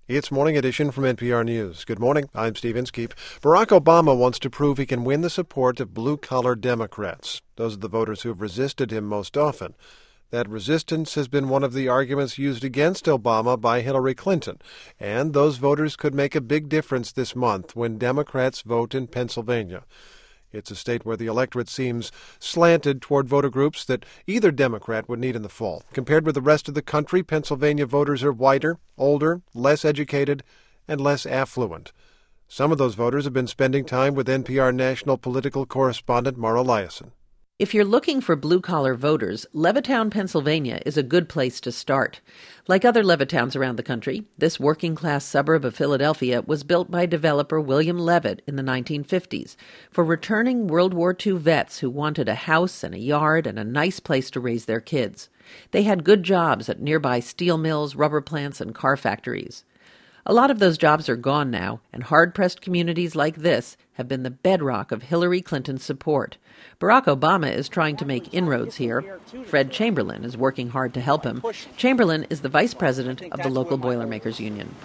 It's Morning Edition from NPR News. Good morning. I'm Steve Inskeep. Barack Obama wants to prove he can win the support of blue-collar Democrats. Those are the voters who have resisted him most often. That resistance has been one of the arguments used against Obama by Hillary Clinton. And those voters could make a big difference this month when Democrats vote in Pennsylvania. It's a state where the electorate seems slanted toward voter groups that either Democrat would need in the fall. Compared with the rest of the country, Pennsylvania voters are whiter, older, less educated, and less affluent. Some of those voters have been spending time with NPR national political correspondent Mara Liasson. If you're looking for blue-collar voters, Levittown, Pennsylvania is a good place to start. Like other Levittowns around the country, this working-class suburb of Philadelphia was built by developer William Levitt in the 1950s for returning World War II vets who wanted a house and a yard and a nice place to raise their kids. They had good jobs at nearby steel mills, rubber plants, and car factories. A lot of those jobs are gone now, and hard-pressed communities like this have been the bedrock of Hillary Clinton's support. Barack Obama is trying to make inroads here. Fred Chamberlain is working hard to help him. Chamberlain is the vice president of the local Boilermakers Union.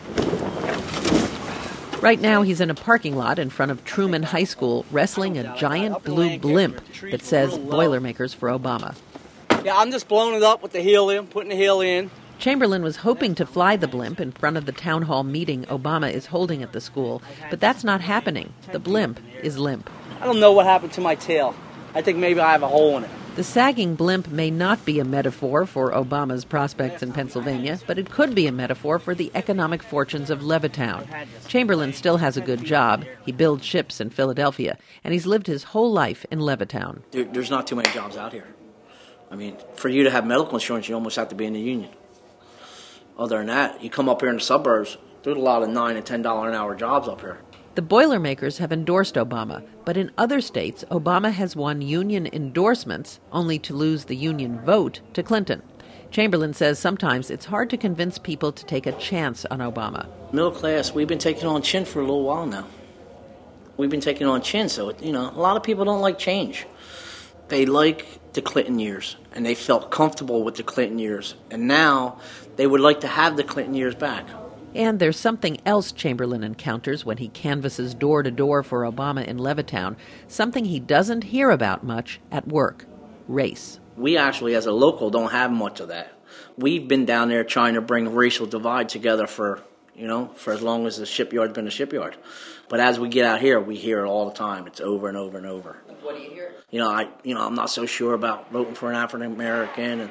Right now, he's in a parking lot in front of Truman High School wrestling a giant blue blimp that says Boilermakers for Obama. Yeah, I'm just blowing it up with the helium, putting the helium in. Chamberlain was hoping to fly the blimp in front of the town hall meeting Obama is holding at the school, but that's not happening. The blimp is limp. I don't know what happened to my tail. I think maybe I have a hole in it. The sagging blimp may not be a metaphor for Obama's prospects in Pennsylvania, but it could be a metaphor for the economic fortunes of Levittown. Chamberlain still has a good job. He builds ships in Philadelphia, and he's lived his whole life in Levittown. There's not too many jobs out here. I mean, for you to have medical insurance, you almost have to be in the union. Other than that, you come up here in the suburbs, there's a lot of $9 and $10 an hour jobs up here. The Boilermakers have endorsed Obama, but in other states, Obama has won union endorsements only to lose the union vote to Clinton. Chamberlain says sometimes it's hard to convince people to take a chance on Obama. Middle class, we've been taking on chin for a little while now. We've been taking on chin, so, a lot of people don't like change. They like the Clinton years, and they felt comfortable with the Clinton years. And now they would like to have the Clinton years back. And there's something else Chamberlain encounters when he canvasses door-to-door for Obama in Levittown, something he doesn't hear about much at work: race. We actually, as a local, don't have much of that. We've been down there trying to bring racial divide together for as long as the shipyard's been a shipyard. But as we get out here, we hear it all the time. It's over and over and over. What do you hear? I'm not so sure about voting for an African American.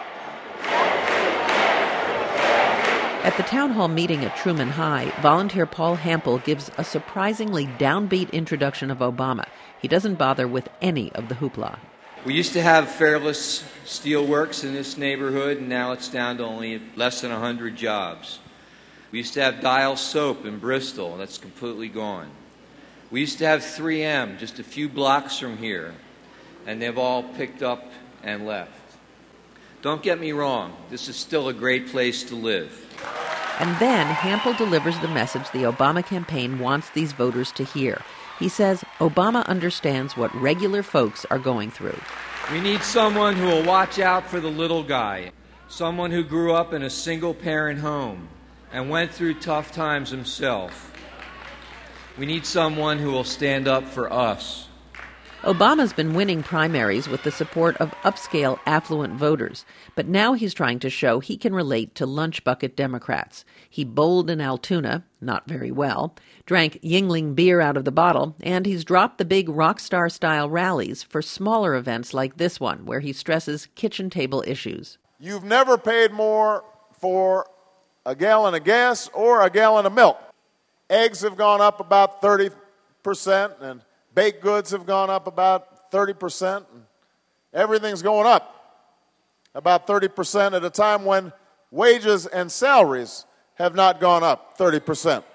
At the town hall meeting at Truman High, volunteer Paul Hampel gives a surprisingly downbeat introduction of Obama. He doesn't bother with any of the hoopla. We used to have Fairless Steel Works in this neighborhood, and now it's down to only less than 100 jobs. We used to have Dial Soap in Bristol, and that's completely gone. We used to have 3M just a few blocks from here, and they've all picked up and left. Don't get me wrong, this is still a great place to live. And then Hampel delivers the message the Obama campaign wants these voters to hear. He says Obama understands what regular folks are going through. We need someone who will watch out for the little guy, someone who grew up in a single-parent home and went through tough times himself. We need someone who will stand up for us. Obama's been winning primaries with the support of upscale, affluent voters, but now he's trying to show he can relate to lunch bucket Democrats. He bowled in Altoona, not very well, drank Yuengling beer out of the bottle, and he's dropped the big rock star-style rallies for smaller events like this one, where he stresses kitchen table issues. You've never paid more for a gallon of gas or a gallon of milk. Eggs have gone up about 30%, and baked goods have gone up about 30%. And everything's going up about 30% at a time when wages and salaries have not gone up 30%.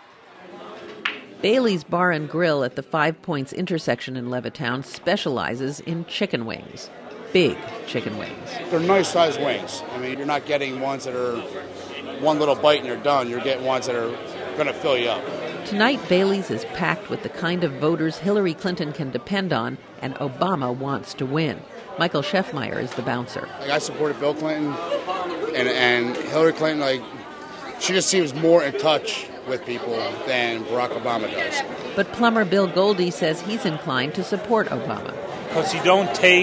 Bailey's Bar and Grill at the 5 Points intersection in Levittown specializes in chicken wings. Big chicken wings. They're nice-sized wings. I mean, you're not getting ones that are one little bite and you're done. You're getting ones that are going to fill you up. Tonight, Bailey's is packed with the kind of voters Hillary Clinton can depend on and Obama wants to win. Michael Scheffmeyer is the bouncer. I supported Bill Clinton and Hillary Clinton. She just seems more in touch with people than Barack Obama does. But plumber Bill Goldie says he's inclined to support Obama. Because you don't take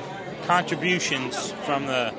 contributions from the,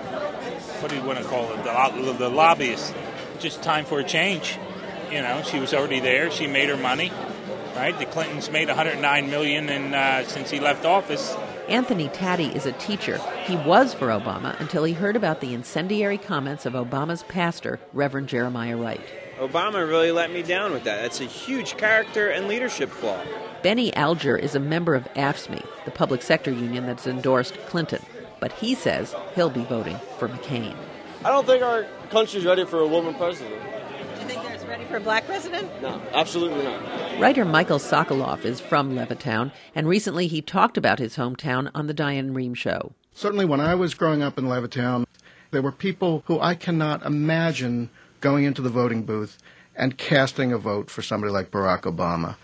what do you want to call it, the lobbyists. Just time for a change. You know, she was already there. She made her money, right? The Clintons made $109 million since he left office. Anthony Taddy is a teacher. He was for Obama until he heard about the incendiary comments of Obama's pastor, Reverend Jeremiah Wright. Obama really let me down with that. That's a huge character and leadership flaw. Benny Alger is a member of AFSCME, the public sector union that's endorsed Clinton. But he says he'll be voting for McCain. I don't think our country's ready for a woman president. Do you think there's ready for a black president? No, absolutely not. Writer Michael Sokoloff is from Levittown, and recently he talked about his hometown on the Diane Rehm Show. Certainly when I was growing up in Levittown, there were people who I cannot imagine going into the voting booth and casting a vote for somebody like Barack Obama.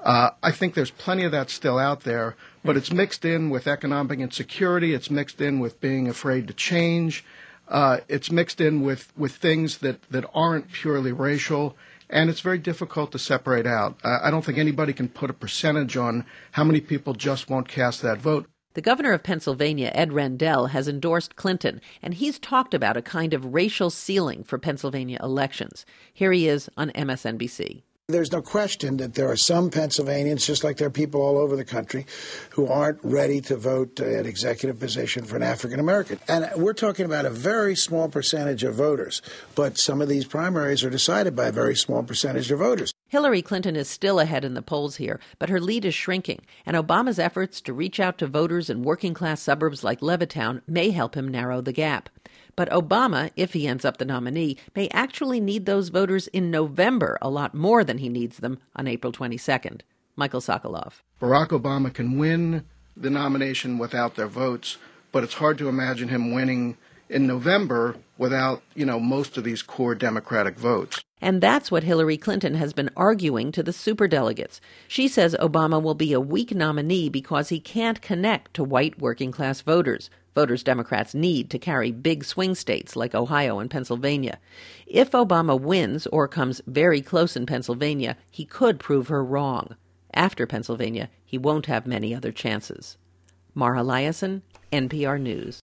I think there's plenty of that still out there, but it's mixed in with economic insecurity. It's mixed in with being afraid to change. It's mixed in with things that aren't purely racial, and it's very difficult to separate out. I don't think anybody can put a percentage on how many people just won't cast that vote. The governor of Pennsylvania, Ed Rendell, has endorsed Clinton, and he's talked about a kind of racial ceiling for Pennsylvania elections. Here he is on MSNBC. There's no question that there are some Pennsylvanians, just like there are people all over the country, who aren't ready to vote an executive position for an African American. And we're talking about a very small percentage of voters, but some of these primaries are decided by a very small percentage of voters. Hillary Clinton is still ahead in the polls here, but her lead is shrinking, and Obama's efforts to reach out to voters in working-class suburbs like Levittown may help him narrow the gap. But Obama, if he ends up the nominee, may actually need those voters in November a lot more than he needs them on April 22nd. Michael Sokoloff. Barack Obama can win the nomination without their votes, but it's hard to imagine him winning in November without, most of these core Democratic votes. And that's what Hillary Clinton has been arguing to the superdelegates. She says Obama will be a weak nominee because he can't connect to white working-class voters. Voters Democrats need to carry big swing states like Ohio and Pennsylvania. If Obama wins or comes very close in Pennsylvania, he could prove her wrong. After Pennsylvania, he won't have many other chances. Mara Liasson, NPR News.